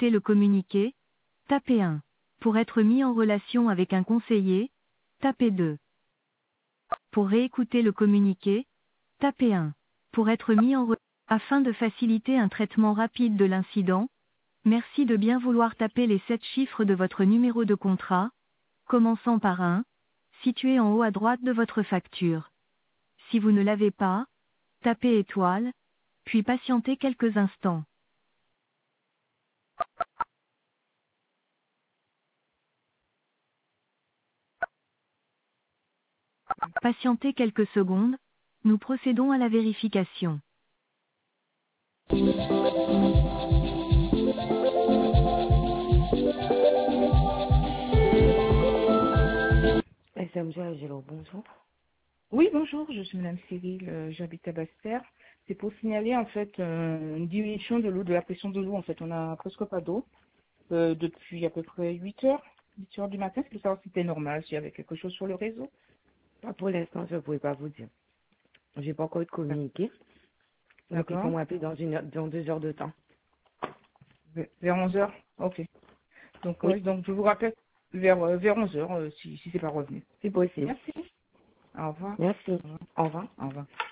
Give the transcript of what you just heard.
réécouter le communiqué, tapez 1. Pour être mis en relation avec un conseiller, tapez 2. Pour réécouter le communiqué, tapez 1. Pour être mis en relation, afin de faciliter un traitement rapide de l'incident, merci de bien vouloir taper les 7 chiffres de votre numéro de contrat, commençant par 1, situé en haut à droite de votre facture. Si vous ne l'avez pas, tapez étoile, puis patientez quelques instants. Patientez quelques secondes, nous procédons à la vérification. SMG Agilo, bonjour. Oui, bonjour, je suis Madame Cyril, j'habite à Basse-Terre. C'est pour signaler en fait une diminution de l'eau, de la pression de l'eau. En fait, on n'a presque pas d'eau depuis à peu près 8 heures du matin. C'est pour savoir si c'était normal, s'il y avait quelque chose sur le réseau. Pas pour l'instant, je ne pourrais pas vous dire. J'ai pas encore eu de communiqué. Donc il faut D'accord. m'appeler dans 2 heures de temps. Vers 11 heures. Ok. Donc, Oui, oui, donc je vous rappelle vers 11 heures si c'est pas revenu. c'est possible. Merci. Au revoir. Merci. Au revoir. Au revoir. Au revoir.